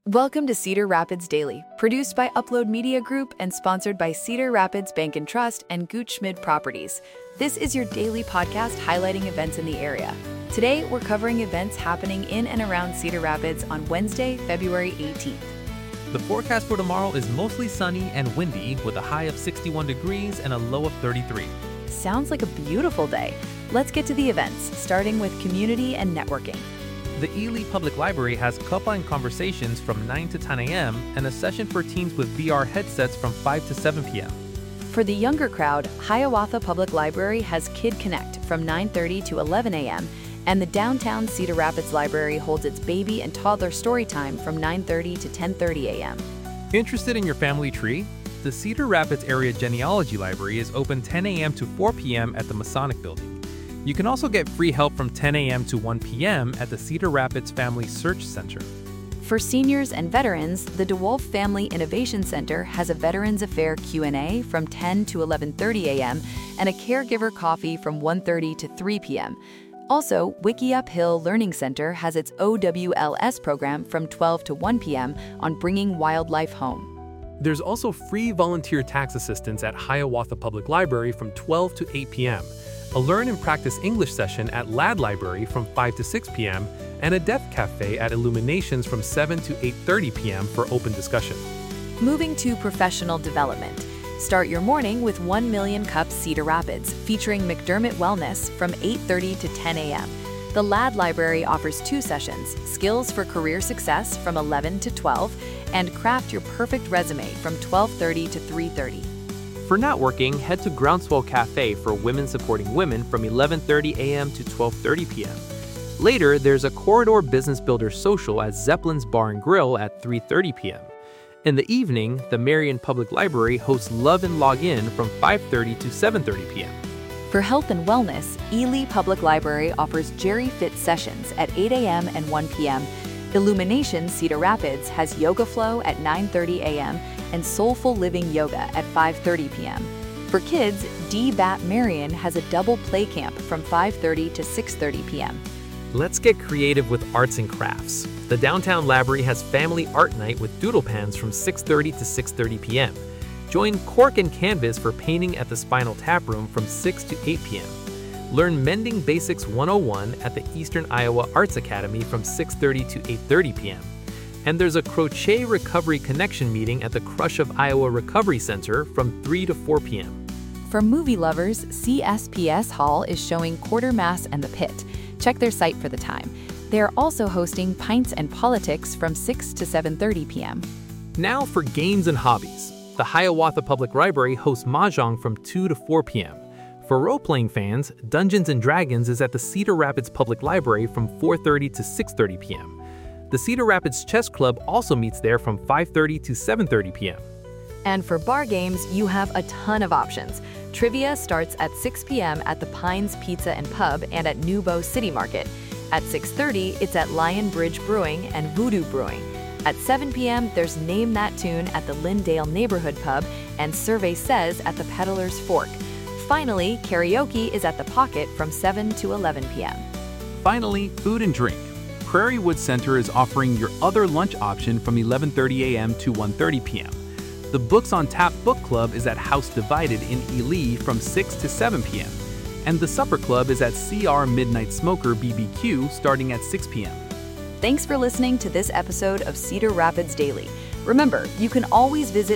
Welcome to Cedar Rapids Daily, produced by Upload Media Group and sponsored by Cedar Rapids Bank and Trust and Gooch Schmidt Properties. This is your daily podcast highlighting events in the area. Today, we're covering events happening in and around Cedar Rapids on Wednesday, February 18th. The forecast for tomorrow is mostly sunny and windy with a high of 61 degrees and a low of 33. Sounds like a beautiful day. Let's get to the events, starting with community and networking. The Ely Public Library has Cupline Conversations from 9 to 10 a.m. and a session for teens with VR headsets from 5 to 7 p.m. For the younger crowd, Hiawatha Public Library has Kid Connect from 9:30 to 11 a.m., and the downtown Cedar Rapids Library holds its baby and toddler story time from 9:30 to 10:30 a.m. Interested in your family tree? The Cedar Rapids Area Genealogy Library is open 10 a.m. to 4 p.m. at the Masonic Building. You can also get free help from 10 a.m. to 1 p.m. at the Cedar Rapids Family Search Center. For seniors and veterans, the DeWolf Family Innovation Center has a Veterans Affair Q&A from 10 to 11:30 a.m. and a caregiver coffee from 1:30 to 3 p.m. Also, Wiki Up Hill Learning Center has its OWLS program from 12 to 1 p.m. on bringing wildlife home. There's also free volunteer tax assistance at Hiawatha Public Library from 12 to 8 p.m., a Learn and Practice English session at Ladd Library from 5 to 6 p.m., and a Deaf Cafe at Illuminations from 7 to 8:30 p.m. for open discussion. Moving to professional development. Start your morning with 1 Million Cups Cedar Rapids, featuring McDermott Wellness from 8:30 to 10 a.m. The Ladd Library offers 2 sessions, Skills for Career Success from 11 to 12, and Craft Your Perfect Resume from 12:30 to 3:30. For networking, head to Groundswell Cafe for Women Supporting Women from 11:30 a.m. to 12:30 p.m. Later, there's a Corridor Business Builder Social at Zeppelin's Bar and Grill at 3:30 p.m. In the evening, the Marion Public Library hosts Love and Log In from 5:30 to 7:30 p.m. For health and wellness, Ely Public Library offers Jerry Fit sessions at 8 a.m. and 1 p.m. Illumination Cedar Rapids has Yoga Flow at 9:30 a.m. and Soulful Living Yoga at 5:30 p.m. For kids, D-Bat Marion has a double play camp from 5:30 to 6:30 p.m. Let's get creative with arts and crafts. The Downtown Library has Family Art Night with doodle pans from 6:30 to 6:30 p.m. Join Cork and Canvas for painting at the Spinal Tap Room from 6 to 8 p.m. Learn Mending Basics 101 at the Eastern Iowa Arts Academy from 6:30 to 8:30 p.m. And there's a Crochet Recovery Connection meeting at the Crush of Iowa Recovery Center from 3 to 4 p.m. For movie lovers, CSPS Hall is showing Quartermass and the Pit. Check their site for the time. They are also hosting Pints and Politics from 6 to 7:30 p.m. Now for games and hobbies. The Hiawatha Public Library hosts Mahjong from 2 to 4 p.m. For role-playing fans, Dungeons & Dragons is at the Cedar Rapids Public Library from 4:30 to 6:30 p.m. The Cedar Rapids Chess Club also meets there from 5:30 to 7:30 p.m. And for bar games, you have a ton of options. Trivia starts at 6 p.m. at the Pines Pizza and Pub and at Nubo City Market. At 6:30, it's at Lion Bridge Brewing and Voodoo Brewing. At 7 p.m., there's Name That Tune at the Lyndale Neighborhood Pub and Survey Says at the Peddler's Fork. Finally, karaoke is at the Pocket from 7 to 11 p.m. Finally, food and drink. Prairie Woods Center is offering your other lunch option from 11:30 a.m. to 1:30 p.m. The Books on Tap Book Club is at House Divided in Ely from 6 to 7 p.m. And the Supper Club is at CR Midnight Smoker BBQ starting at 6 p.m. Thanks for listening to this episode of Cedar Rapids Daily. Remember, you can always visit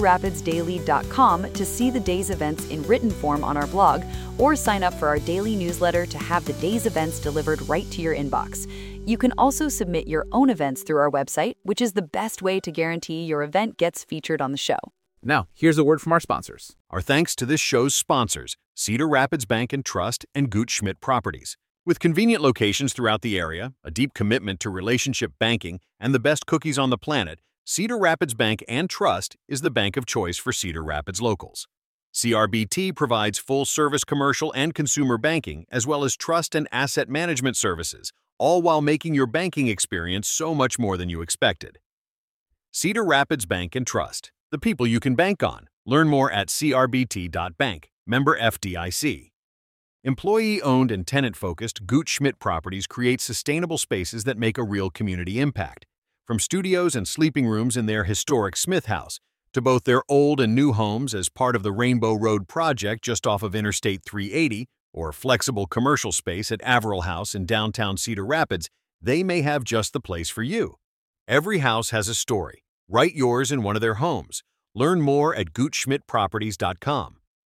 cedarrapidsdaily.com to see the day's events in written form on our blog, or sign up for our daily newsletter to have the day's events delivered right to your inbox. You can also submit your own events through our website, which is the best way to guarantee your event gets featured on the show. Now, here's a word from our sponsors. Our thanks to this show's sponsors, Cedar Rapids Bank and Trust and Gooch Schmidt Properties. With convenient locations throughout the area, a deep commitment to relationship banking, and the best cookies on the planet, Cedar Rapids Bank and Trust is the bank of choice for Cedar Rapids locals. CRBT provides full-service commercial and consumer banking, as well as trust and asset management services, all while making your banking experience so much more than you expected. Cedar Rapids Bank and Trust, the people you can bank on. Learn more at crbt.bank, member FDIC. Employee-owned and tenant-focused Gooch Schmidt Properties create sustainable spaces that make a real community impact. From studios and sleeping rooms in their historic Smith House, to both their old and new homes as part of the Rainbow Road project just off of Interstate 380, or flexible commercial space at Averill House in downtown Cedar Rapids, they may have just the place for you. Every house has a story. Write yours in one of their homes. Learn more at GutschmidtProperties.com.